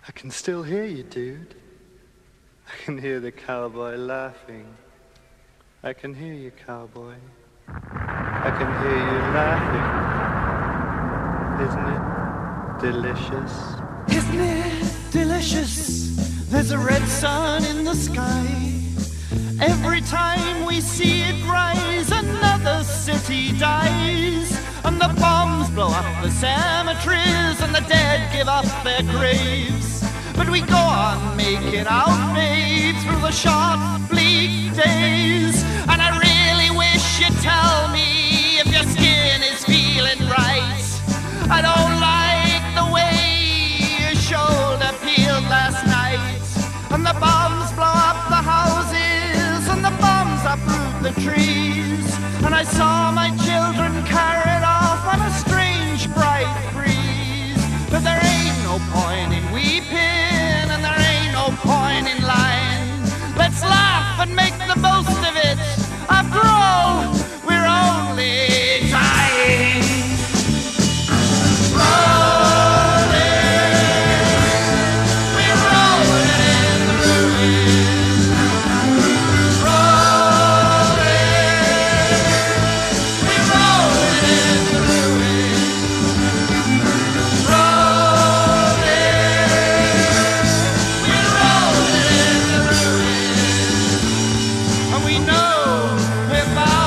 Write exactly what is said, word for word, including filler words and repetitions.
I can still hear you, dude. I can hear the cowboy laughing. I can hear you, cowboy. I can hear you laughing. Isn't it delicious? Isn't it delicious? There's a red sun in the sky. Every time we see it rise, another city dies. And the bombs blow up the cemeteries, and the dead give up their graves. But we go on making our way through the short, bleak days. And I really wish you'd tell me if your skin is feeling right. I don't like the way your shoulder peeled last night. And the bombs blow up the houses, and the bombs uproot the trees. And I saw my